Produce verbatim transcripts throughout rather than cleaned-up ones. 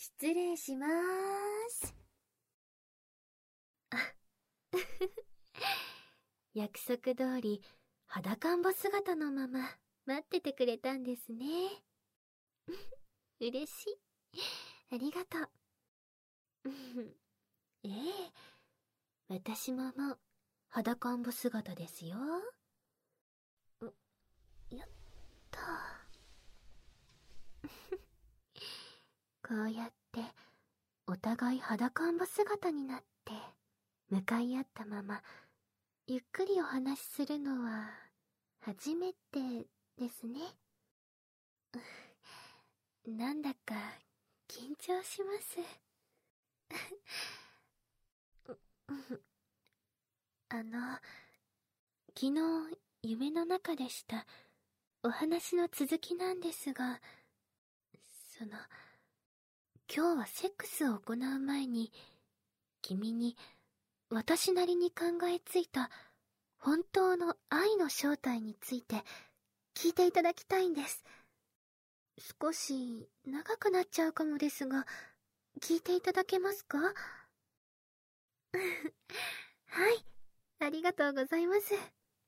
失礼しまーす。あ約束通り裸んぼ姿のまま待っててくれたんですね。嬉しい。ありがとう。ええ、私ももう裸んぼ姿ですよ。やったこうやってお互い裸んぼ姿になって向かい合ったままゆっくりお話しするのは初めてですね。なんだか緊張します。あの、昨日夢の中でしたお話の続きなんですが、その、今日はセックスを行う前に君に私なりに考えついた本当の愛の正体について聞いていただきたいんです。少し長くなっちゃうかもですが、聞いていただけますか？はい、ありがとうございます。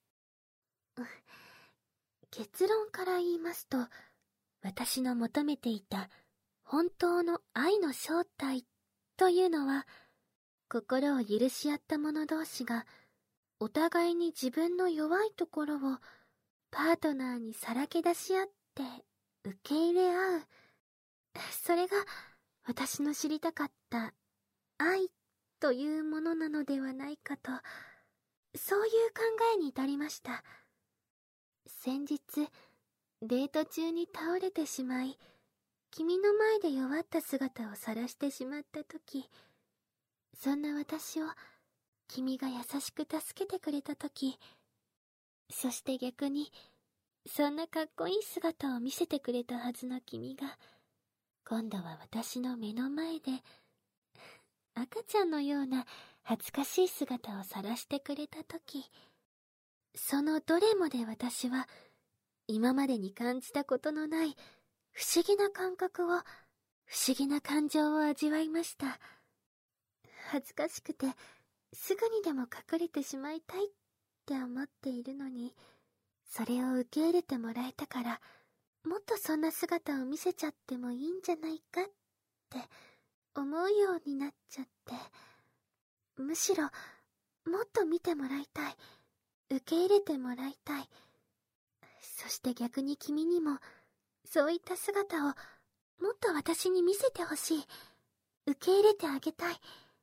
結論から言いますと、私の求めていた本当の愛の正体というのは、心を許し合った者同士がお互いに自分の弱いところをパートナーにさらけ出し合って受け入れ合う。それが私の知りたかった愛というものなのではないかと、そういう考えに至りました。先日デート中に倒れてしまい、君の前で弱った姿を晒してしまったとき、そんな私を君が優しく助けてくれたとき、そして逆にそんなかっこいい姿を見せてくれたはずの君が、今度は私の目の前で赤ちゃんのような恥ずかしい姿を晒してくれたとき、そのどれもで私は今までに感じたことのない不思議な感覚を、不思議な感情を味わいました。恥ずかしくてすぐにでも隠れてしまいたいって思っているのに、それを受け入れてもらえたから、もっとそんな姿を見せちゃってもいいんじゃないかって思うようになっちゃって、むしろもっと見てもらいたい、受け入れてもらいたい。そして逆に君にもそういった姿をもっと私に見せてほしい、受け入れてあげたい。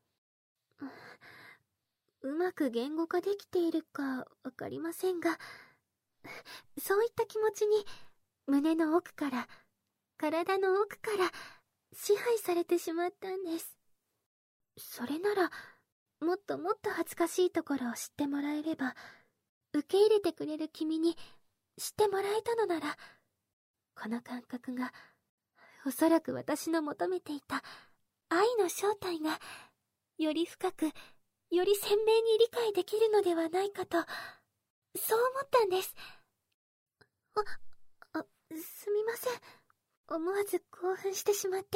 うまく言語化できているかわかりませんが、そういった気持ちに胸の奥から、体の奥から支配されてしまったんです。それならもっともっと恥ずかしいところを知ってもらえれば、受け入れてくれる君に知ってもらえたのなら、この感覚がおそらく私の求めていた愛の正体がより深く、より鮮明に理解できるのではないかと、そう思ったんです。あ、あ、すみません。思わず興奮してしまって。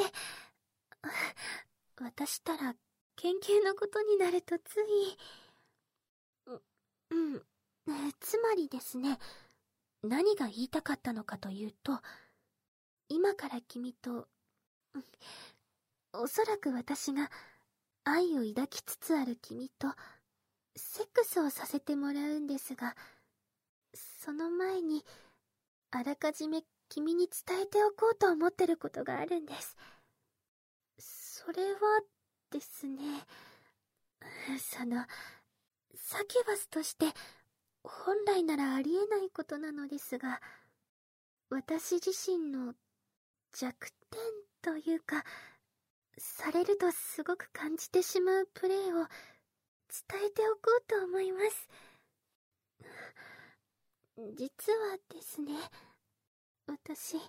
私たら研究のことになるとつい。う、うん。つまりですね、何が言いたかったのかというと、今から君と、おそらく私が愛を抱きつつある君とセックスをさせてもらうんですが、その前にあらかじめ君に伝えておこうと思ってることがあるんです。それはですね、そのサキュバスとして本来ならありえないことなのですが、私自身の弱点というか、されるとすごく感じてしまうプレーを伝えておこうと思います。実はですね、私、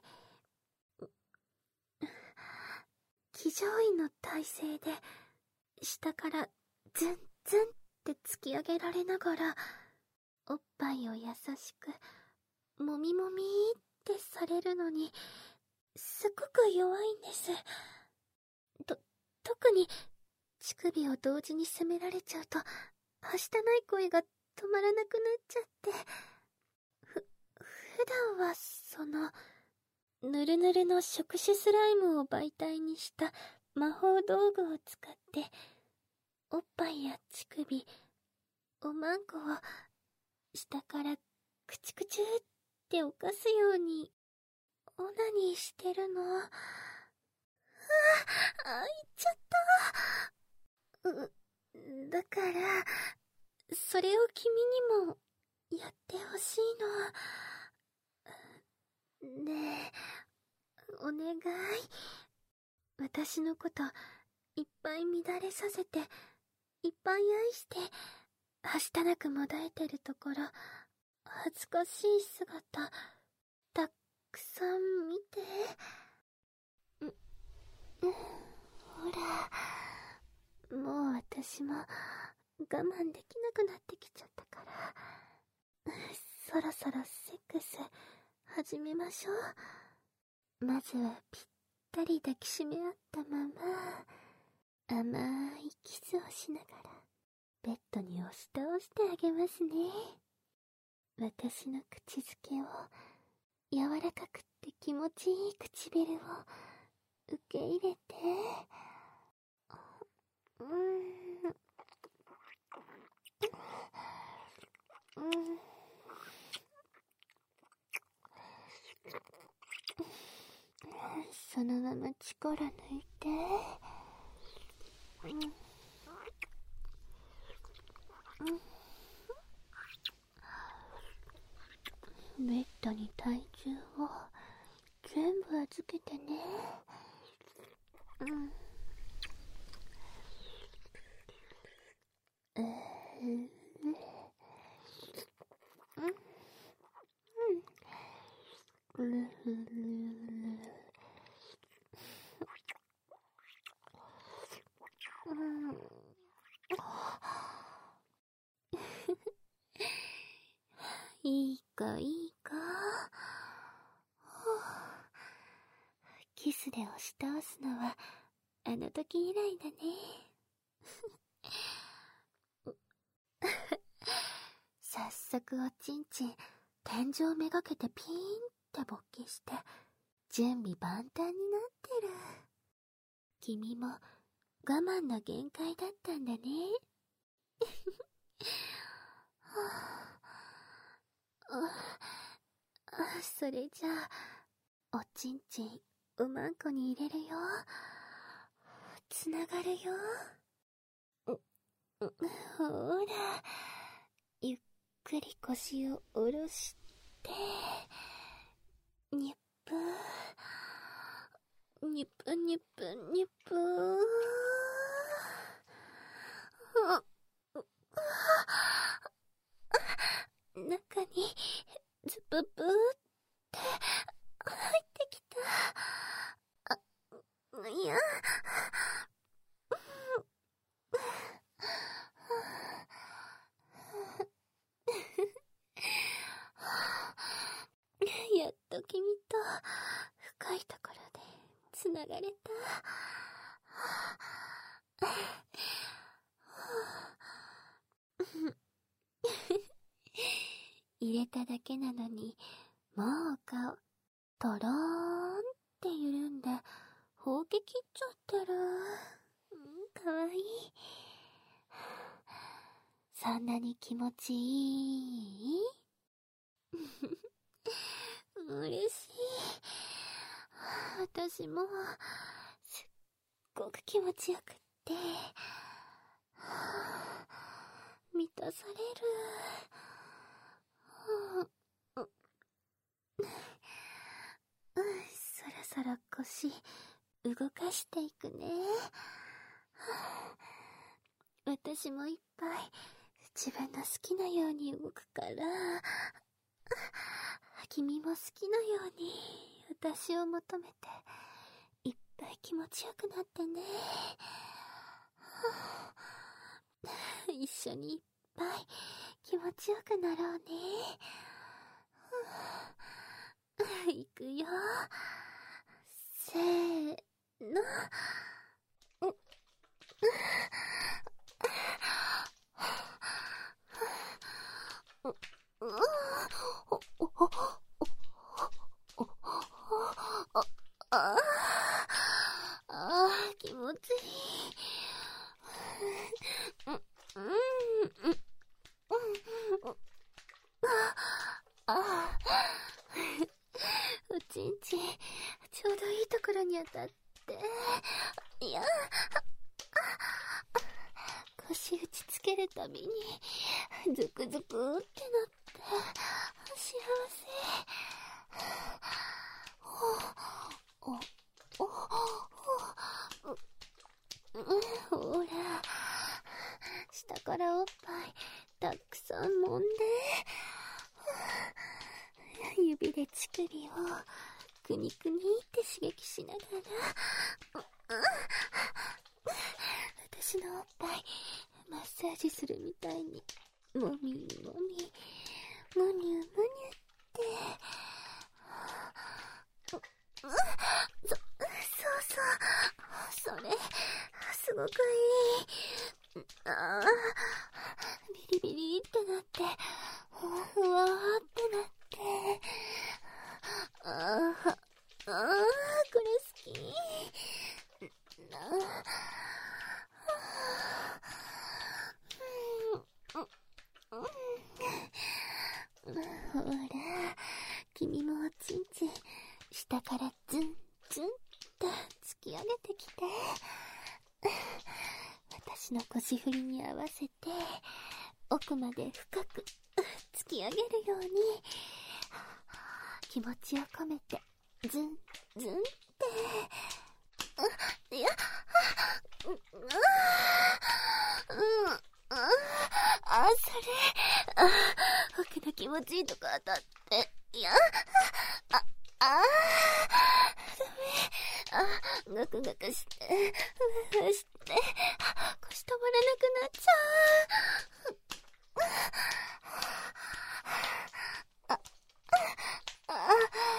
騎乗位の体勢で下からズンズンって突き上げられながら、おっぱいを優しくもみもみってされるのにすごく弱いんです。 と、特に、乳首を同時に責められちゃうと、はしたない声が止まらなくなっちゃって。ふ、普段は、その、ぬるぬるの触手スライムを媒体にした魔法道具を使って、おっぱいや乳首、おまんこを、下からクチクチューって犯すように、オナニーしてるの。あ、あ、あ、いっちゃった。う、だから、それを君にも、やってほしいの。ねえ、お願い。私のこと、いっぱい乱れさせて、いっぱい愛して、はしたなくもだえてるところ、恥ずかしい姿、たくさん見て。ん、ん、ほら、もう私も我慢できなくなってきちゃったから、そろそろセックス始めましょう。まずはぴったり抱きしめ合ったまま、甘いキスをしながら、ベッドに押し倒してあげますね。私の口づけを、柔らかくって気持ちいい唇を受け入れて、うーん、うん、そのまま力抜いて、うん、うん、ベッドに体重を全部預けてね。うん。えー、うん、うん、うん、いいかいいか。キスで押し倒すのはあの時以来だね。早速おちんちん天井めがけてピーンって勃起して準備万端になってる。君も我慢の限界だったんだね。あ、それじゃあおちんちんおまんこに入れるよ。つながるよ。ほら、ゆっくり腰を下ろして、にゅっぷー、にゅっぷにゅっぷにゅっぷー。中にズブブーって入ってきた。あ、いや。やっと君と深いところでつながれた。入れただけなのにもう顔トローンって緩んでほうけきっちゃってる。うん、かわいい。そんなに気持ちいい？嬉しい。私もすっごく気持ちよくって満たされる。うん、そろそろ腰動かしていくね。私もいっぱい自分の好きなように動くから、君も好きなように私を求めていっぱい気持ちよくなってね。一緒にいっぱい気持ちよくなろうね。いくよ。せーの。 ああ、ああ、気持ちいい。うん、うん、うん、うん、ああ、おちんちん、ちょうどいいところに当たって、いや、腰打ちつけるたびに、ズクズクってなって、幸せ。お、お、お、ほら、下からおっぱい、たくさん揉んで、指で乳首を、くにくにって刺激しながら、私のおっぱい、マッサージするみたいに、もみもみ、むにゅむにゅって、そ、そうそう、それ、すごくいい。ああ、ビリビリってなって、ふわふわってなって、ああ、ああ、これ好き。なあ、ほら、君もおちんちん、下からズンズンと突き上げてきて、私の腰振りに合わせて、奥まで深く突き上げるように、気持ちを込めて、ズンズンって、あ、いや、あ、うん、うん、あ、あ、それ、あ、奥の気持ちいいとこ当たって、いや、あ、あ、ダメ、あ、ガクガクして、ふわふわして、腰止まらなくなっちゃう。あ、あ、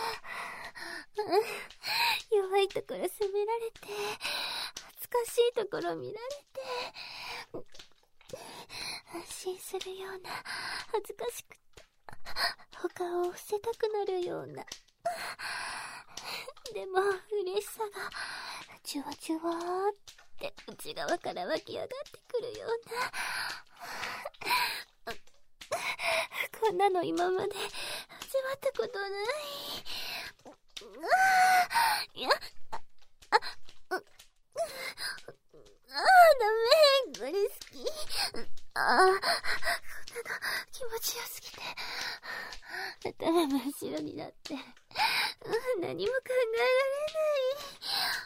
弱いところ責められて、恥ずかしいところ見られて、安心するような、恥ずかしくて、他を伏せたくなるような、でも嬉しさが、じゅわじゅわーって内側から湧き上がってくるような、こんなの今まで味わったことない。いや、あ、あ、う、ああ、ダメ、これ好き。ああ、こんなの気持ちよすぎて、頭真っ白になって、何も考えられない。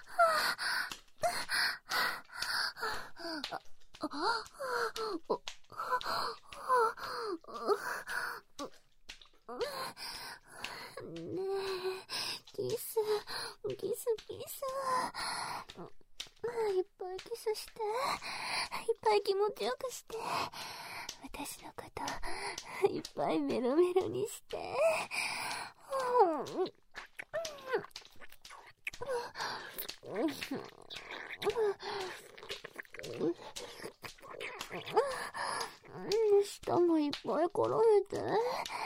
ねえ、キス、キスキス。いっぱいキスして、いっぱい気持ちよくして、私のこといっぱいメロメロにして、舌もいっぱい転げて、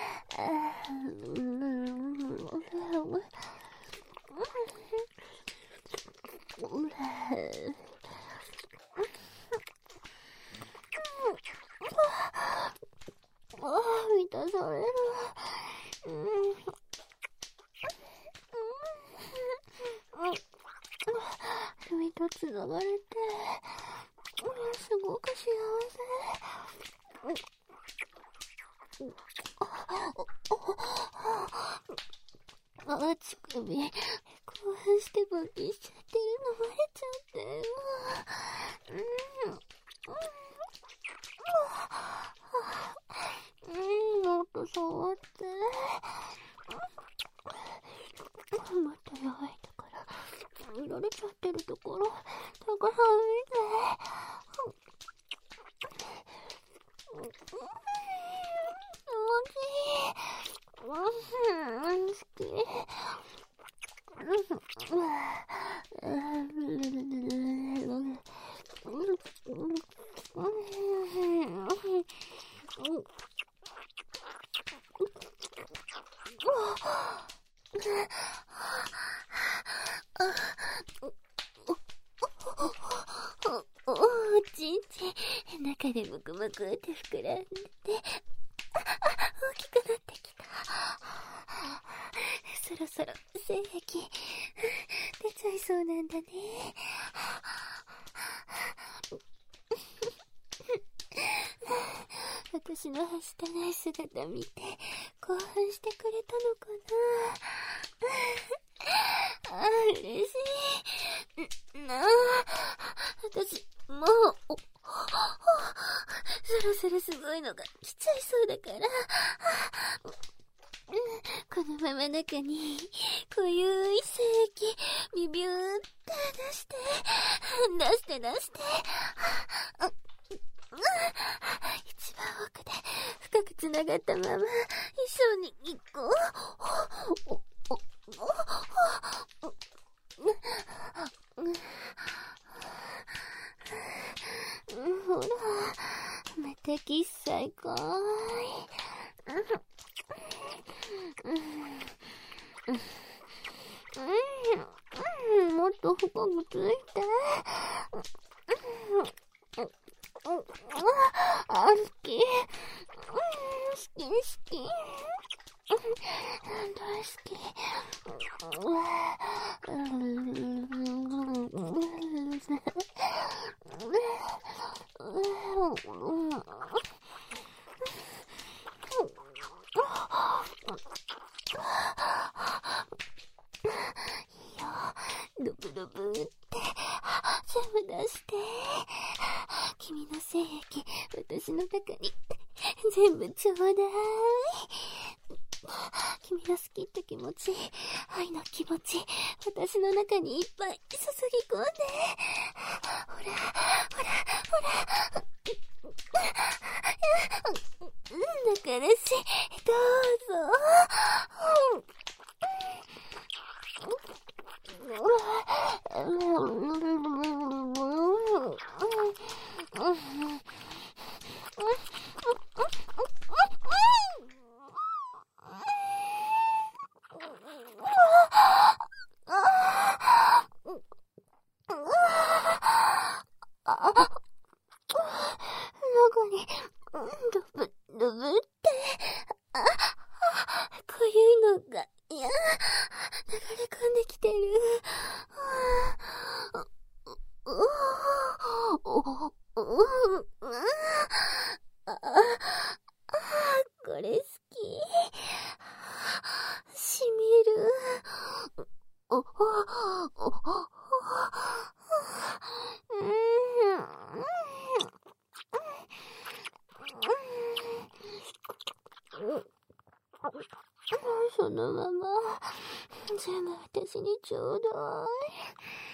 ああ、満たされる。うん。君とつながれて、すごく幸せ。あ、乳首、興奮して勃起しちゃってるのバレちゃってる。うん。うん、もっと触って。もっと弱いところ、見られちゃってるところ、たくさん見て。気持ちいい。うん、好き。あ、 中でムクムクって膨らんでて、あ、あ、大きくなってきた。そろそろ精液出ちゃいそうなんだね。私のはしたない姿見て興奮してくれたのかな。あ、嬉しい。なあ、私もうおそろそろすごいのが来ちゃいそうだから、このまま中に濃ゆい精液ビビューって出して出して出して、一番奥で深くつながったまま一緒に行こう。おおおほら、またキス再開。もっと深くついて。あ、好き。好き好き。大好き。ドブドブって全部出して。君の精液私の中に全部ちょうだい。君の好きって気持ち、愛の気持ち、私の中にいっぱい注ぎ込んで。ほらほらほら、だからしどうぞ。中にドブドブって、あ、こういうのが、いや、流れ込んできてる。これ好き。しみる。お、お、お、そのまま全部私にちょうだい。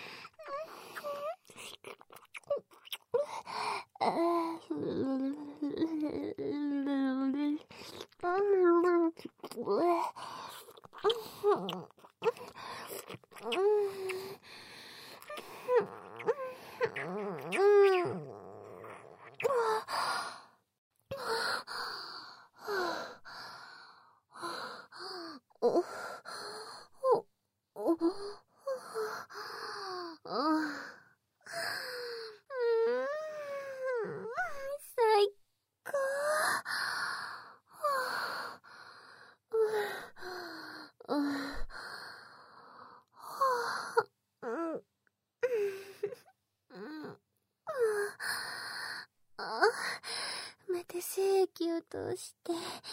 また精液を通して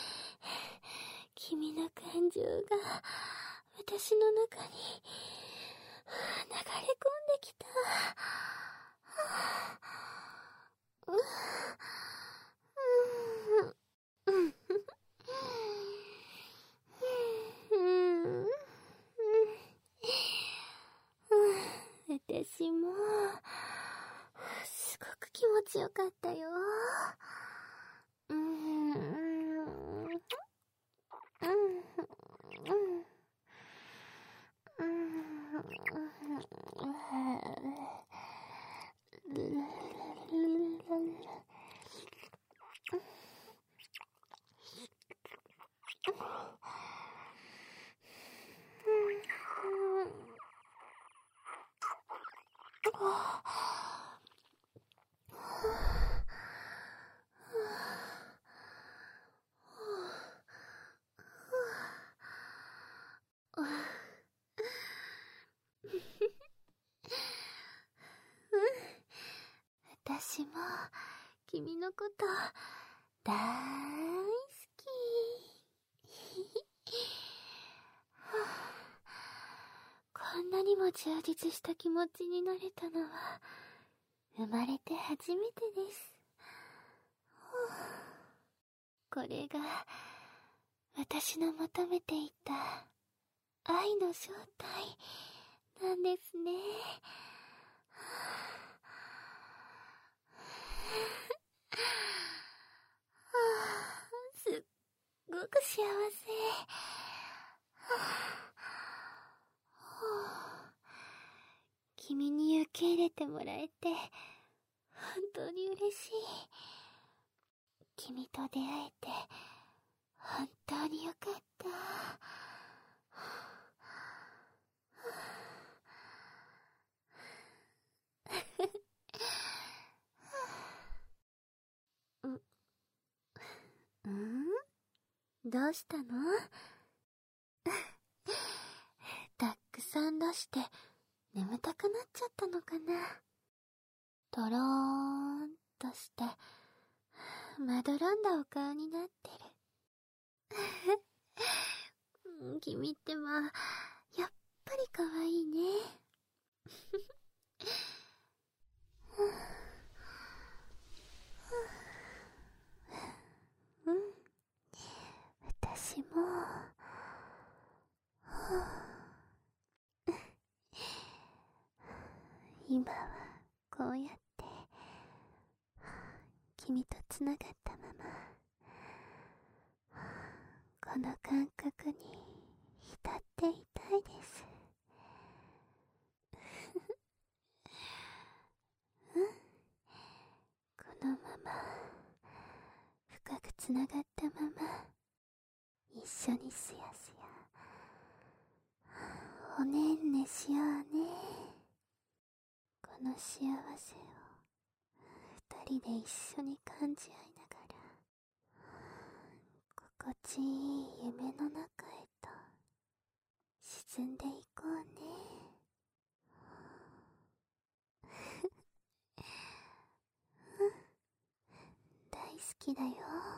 君の感情が私の中に流れ込んできた。私もすごく気持ちよかったよ。うーん、うん、うん君のこと大好き。はあ、こんなにも充実した気持ちになれたのは生まれて初めてです。はあ、これが私の求めていた愛の正体なんですね。はあ、すっごく幸せ。はあ、君に受け入れてもらえて本当に嬉しい。君と出会えて本当によかった。んんどうしたの？たくさん出して眠たくなっちゃったのかな。とろーんとしてまどろんだお顔になってる。君ってばやっぱり可愛いね。うん、私も今はこうやって君とつながったままこの感覚に浸っていたいです。うん、このまま深くつながったまま一緒にすやすやおねんねしようね。この幸せを二人で一緒に感じ合いながら心地いい夢の中へと沈んでいこうね。うん、大好きだよ。